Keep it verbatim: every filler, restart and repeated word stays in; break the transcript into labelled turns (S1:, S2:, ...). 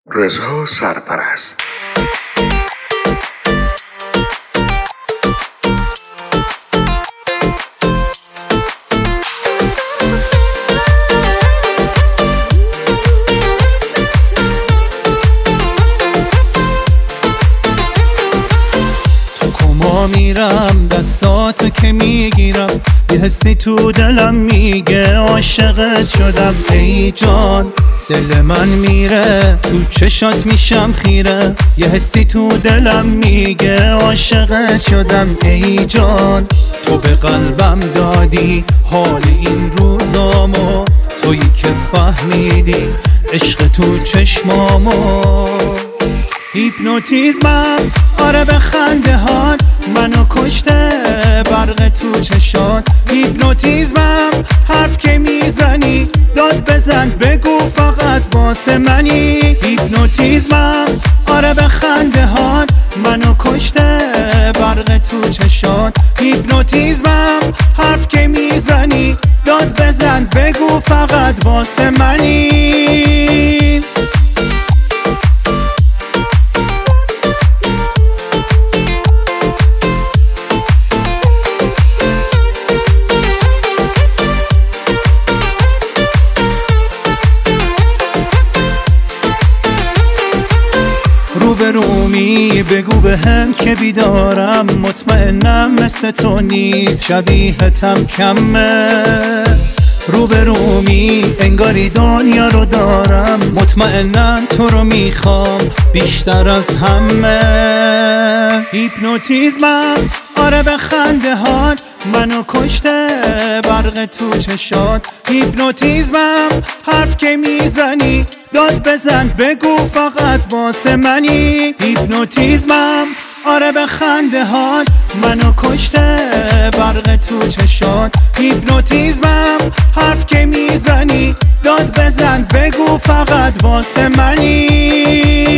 S1: رضا سرپرست.
S2: میرم دستاتو که میگیرم، یه حسی تو دلم میگه عاشقت شدم. ای جان دل من میره تو چشات میشم خیره، یه حسی تو دلم میگه عاشقت شدم. ای جان تو به قلبم دادی حال این روزامو، تویی که فهمیدی عشق تو چشمامو. هیپنوتیزمم آره به خنده هات منو کشته، برق تو چشات. هیپنوتیزمم حرف که میزنی داد بزن بگو فقط واسه منی. هیپنوتیزمم آره به خنده هات منو کشته، برق تو چشات. هیپنوتیزمم حرف که میزنی داد بزن بگو فقط واسه منی. روبرومی بگو به هم که بیدارم، مطمئنم مثل تو نیست شبیهتم کمه. روبرومی انگاری دنیا رو دارم، مطمئنم تو رو میخوام بیشتر از همه. هیپنوتیزمم آره به خنده هات منو کشته، برق تو چشات. هیپنوتیزمم حرف که میزنی داد بزن بگو فقط واسه منی. هیپنوتیزمم آره به خنده هات منو کشته، برق تو چشات. هیپنوتیزمم حرف که میزنی داد بزن بگو فقط واسه منی.